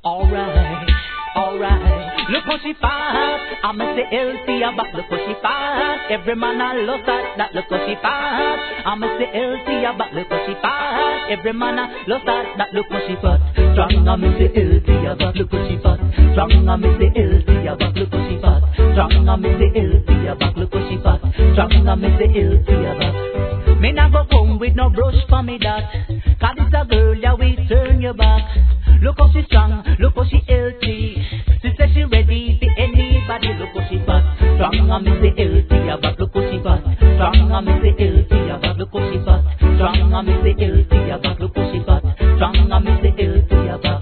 Alright, alright. Look how she fat. I'ma say healthy back. Look how she fat. Every man I love that. Look how she fat. I'ma say healthy back. Look how she fat. Every man I love that. Look how she fat. Strong I'ma say healthy back. Look how she fat. Strong I'ma say healthy back. Look how she fat. Strong I'ma say healthy back. Look how she fat. Strong I'ma say healthy back. Me nah go home with no brush for me that. Cause it's a girl, yeah, we turn your back. Look how she strong, look how she healthy. She says she ready for anybody. Look how she fat. Strong and me say healthy, yeah, but look how she fat. Strong and me say healthy, yeah, but look how she fat. Strong and me say healthy, yeah, but look how she fat. Strong and me say healthy, yeah, but